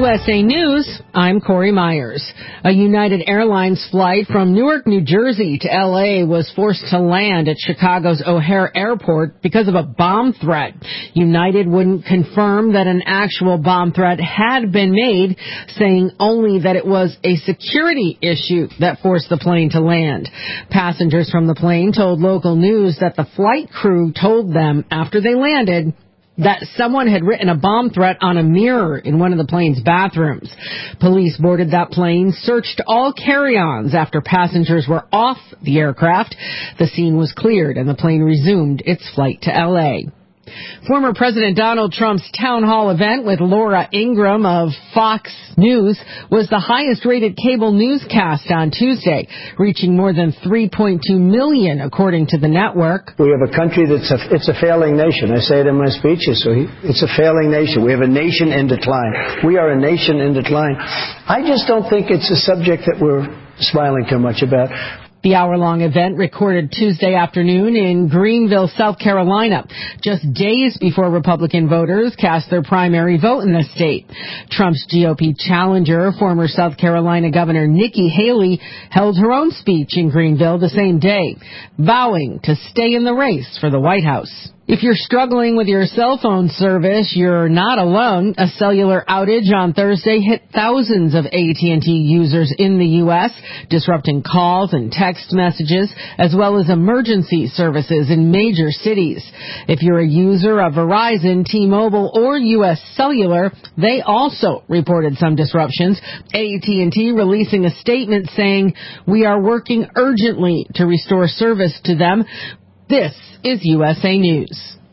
USA News, I'm Corey Myers. A United Airlines flight from Newark, New Jersey to L.A. was forced to land at Chicago's O'Hare Airport because of a bomb threat. United wouldn't confirm that an actual bomb threat had been made, saying only that it was a security issue that forced the plane to land. Passengers from the plane told local news that the flight crew told them after they landed that someone had written a bomb threat on a mirror in one of the plane's bathrooms. Police boarded that plane, searched all carry-ons after passengers were off the aircraft. The scene was cleared and the plane resumed its flight to L.A. Former President Donald Trump's town hall event with Laura Ingraham of Fox News was the highest-rated cable newscast on Tuesday, reaching more than 3.2 million, according to the network. We have a country it's a failing nation. I say it in my speeches. So it's a failing nation. We have a nation in decline. We are a nation in decline. I just don't think it's a subject that we're smiling too much about. The hour-long event recorded Tuesday afternoon in Greenville, South Carolina, just days before Republican voters cast their primary vote in the state. Trump's GOP challenger, former South Carolina Governor Nikki Haley, held her own speech in Greenville the same day, vowing to stay in the race for the White House. If you're struggling with your cell phone service, you're not alone. A cellular outage on Thursday hit thousands of AT&T users in the U.S., disrupting calls and text messages, as well as emergency services in major cities. If you're a user of Verizon, T-Mobile, or U.S. Cellular, they also reported some disruptions. AT&T releasing a statement saying, "We are working urgently to restore service to them." This is USA News.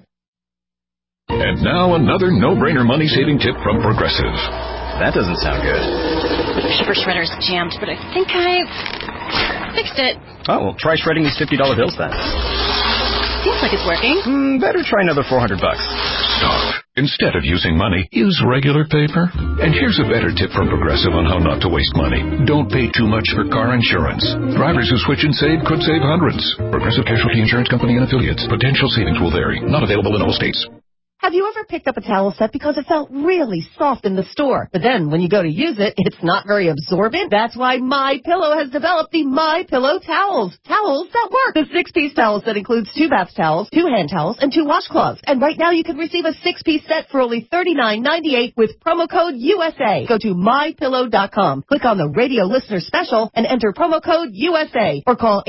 And now another no-brainer money-saving tip from Progressive. That doesn't sound good. The paper shredder's jammed, but I think I fixed it. Oh, well, try shredding these $50 bills then. Seems like it's working. Better try another $400. Stop. Instead of using money, use regular paper. And here's a better tip from Progressive on how not to waste money. Don't pay too much for car insurance. Drivers who switch and save could save hundreds. Progressive Casualty Insurance Company and Affiliates. Potential savings will vary. Not available in all states. Have you ever picked up a towel set because it felt really soft in the store, but then when you go to use it, it's not very absorbent? That's why MyPillow has developed the MyPillow towels. Towels that work. The 6-piece towel set includes 2 bath towels, 2 hand towels, and 2 washcloths. And right now you can receive a 6-piece set for only $39.98 with promo code USA. Go to MyPillow.com. Click on the radio listener special and enter promo code USA or call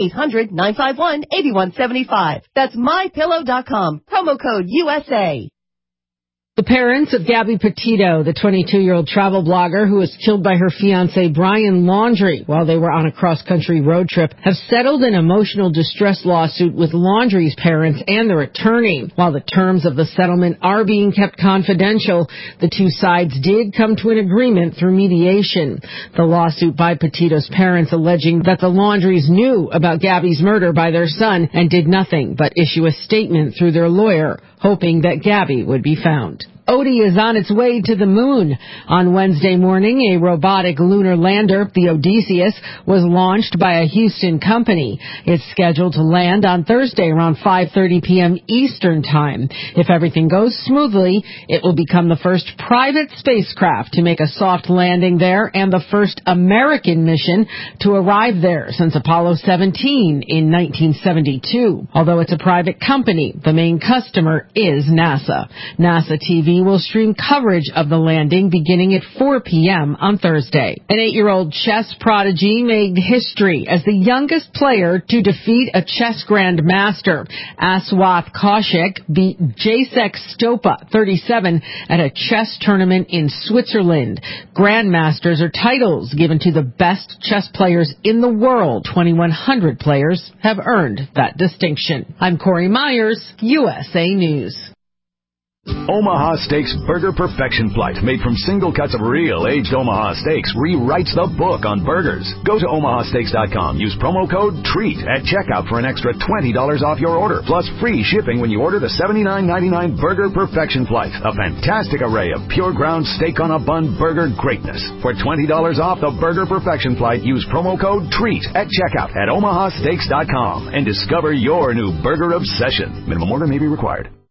800-951-8175. That's MyPillow.com. Promo code USA. The parents of Gabby Petito, the 22-year-old travel blogger who was killed by her fiancé Brian Laundrie while they were on a cross-country road trip, have settled an emotional distress lawsuit with Laundrie's parents and their attorney. While the terms of the settlement are being kept confidential, the two sides did come to an agreement through mediation. The lawsuit by Petito's parents alleging that the Laundries knew about Gabby's murder by their son and did nothing but issue a statement through their lawyer, hoping that Gabby would be found. Odie is on its way to the moon. On Wednesday morning, a robotic lunar lander, the Odysseus, was launched by a Houston company. It's scheduled to land on Thursday around 5:30 p.m. Eastern Time. If everything goes smoothly, it will become the first private spacecraft to make a soft landing there and the first American mission to arrive there since Apollo 17 in 1972. Although it's a private company, the main customer is NASA. NASA TV will stream coverage of the landing beginning at 4 p.m. on Thursday. An 8-year-old chess prodigy made history as the youngest player to defeat a chess grandmaster. Aswath Kaushik beat Jacek Stopa, 37, at a chess tournament in Switzerland. Grandmasters are titles given to the best chess players in the world. 2,100 players have earned that distinction. I'm Corey Myers, USA News. Omaha Steaks Burger Perfection Flight, made from single cuts of real aged Omaha steaks, rewrites the book on burgers. Go to omahasteaks.com. Use promo code TREAT at checkout for an extra $20 off your order, plus free shipping when you order the $79.99 Burger Perfection Flight. A fantastic array of pure ground steak on a bun burger greatness. For $20 off the Burger Perfection Flight, use promo code TREAT at checkout at omahasteaks.com and discover your new burger obsession. Minimum order may be required.